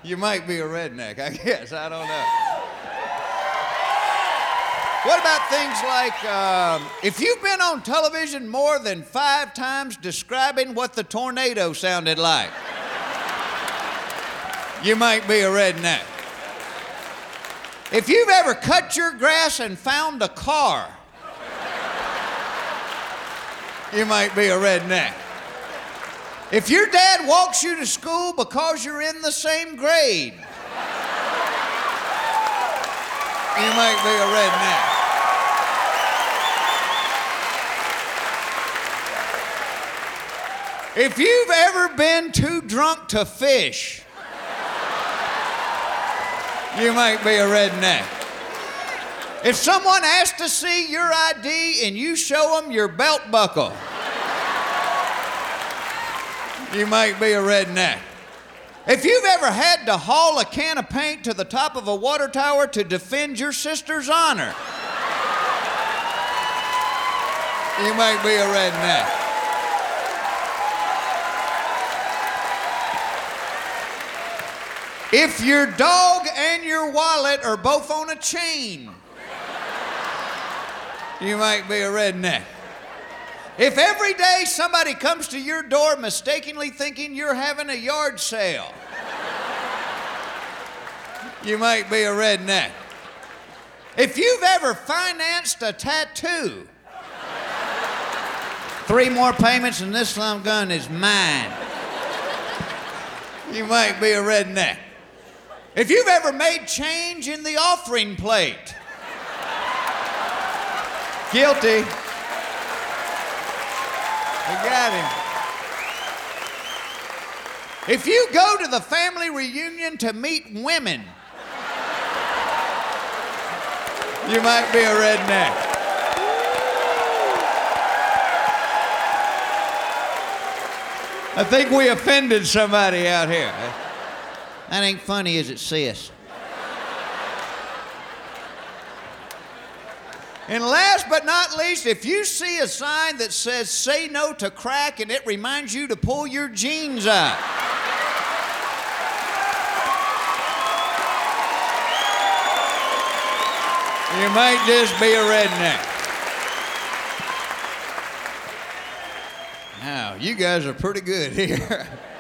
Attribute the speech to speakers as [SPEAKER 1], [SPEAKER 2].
[SPEAKER 1] You might be a redneck, I guess. I don't know. What about things like, if you've been on television more than 5 times describing what the tornado sounded like, you might be a redneck. If you've ever cut your grass and found a car, you might be a redneck. If your dad walks you to school because you're in the same grade, you might be a redneck. If you've ever been too drunk to fish, you might be a redneck. If someone asks to see your ID and you show them your belt buckle, you might be a redneck. If you've ever had to haul a can of paint to the top of a water tower to defend your sister's honor, you might be a redneck. If your dog and your wallet are both on a chain, you might be a redneck. If every day somebody comes to your door mistakenly thinking you're having a yard sale, you might be a redneck. If you've ever financed a tattoo, 3 more payments and this lump gun is mine, you might be a redneck. If you've ever made change in the offering plate, guilty. We got him. If you go to the family reunion to meet women, you might be a redneck. I think we offended somebody out here. That ain't funny, is it, sis? And last but not least, if you see a sign that says, "Say no to crack," and it reminds you to pull your jeans out, you might just be a redneck. Now, you guys are pretty good here.